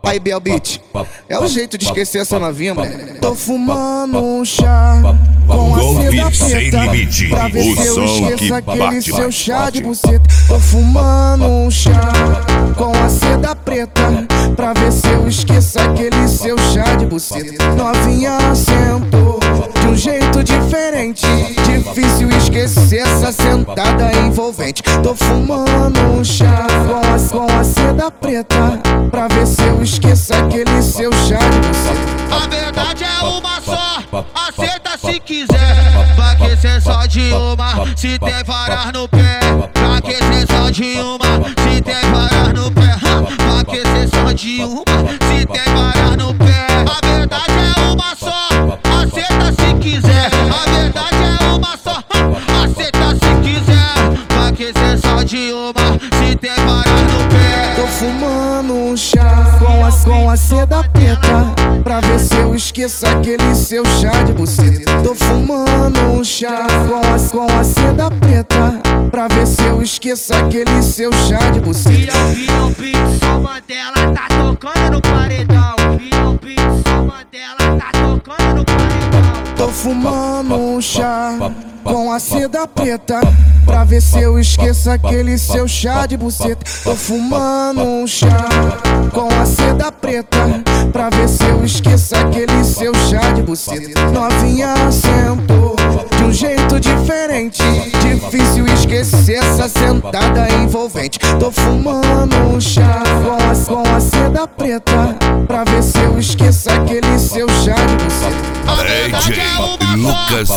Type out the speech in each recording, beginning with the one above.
Aí, Bel Beat, é o jeito de esquecer essa novinha, mano. Tô fumando um chá com a seda preta, pra ver se eu esqueço aquele seu chá de buceta. Tô fumando um chá com a seda preta, pra ver se eu esqueço aquele seu chá de buceta. Novinha sentou de um jeito diferente, difícil esquecer essa sentada envolvente. Tô fumando um chá com a seda preta, pra ver se eu esqueço aquele seu chá de buceta. A verdade é uma só, aceita se quiser. Vai que cê só de uma, se tem varas no pé. Vai que cê só de uma, se tem varas no pé. Vai que cê só de uma, se tem varas no pé. A verdade é uma só, aceita se quiser. A verdade é uma só, aceita se quiser. Vai que cê só de uma, se tem varas no pé. Tô fumando um chá com a seda preta, pra ver se eu esqueço aquele seu chá de buceta. Tô fumando um chá com a seda preta, pra ver se eu esqueço aquele seu chá de buceta. Virou beat, só Mandela tá tocando no paredão. Virou beat, só Mandela tá tocando no paredão. Tô fumando um chá com a seda preta, pra ver se eu esqueço aquele seu chá de buceta. Tô fumando um chá com a seda preta, pra ver se eu esqueço aquele seu chá de buceta. Novinha sentou de um jeito diferente, difícil esquecer essa sentada envolvente. Tô fumando um chá com a seda preta, pra ver se eu esqueço aquele seu chá de buceta. DJ Lucas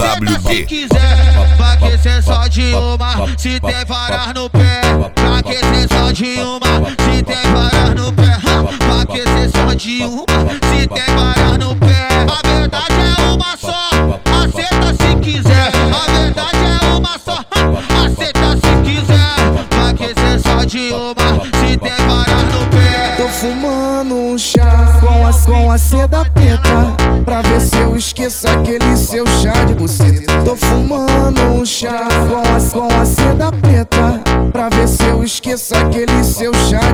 CWB. Vai que cê só de uma, se tem varas no pé. Vai que cê só de uma, se tem varas no pé. Vai que cê só de uma, se tem varas no pé. A verdade é uma só, aceita se quiser. A verdade é uma só, aceita se quiser. Vai que cê só de uma, se tem varas no pé. Tô fumando um chá com a seda preta, pra ver se eu esqueço aquele seu chá de buceta. Tô fumando um chá com a seda preta, pra ver se eu esqueço aquele seu chá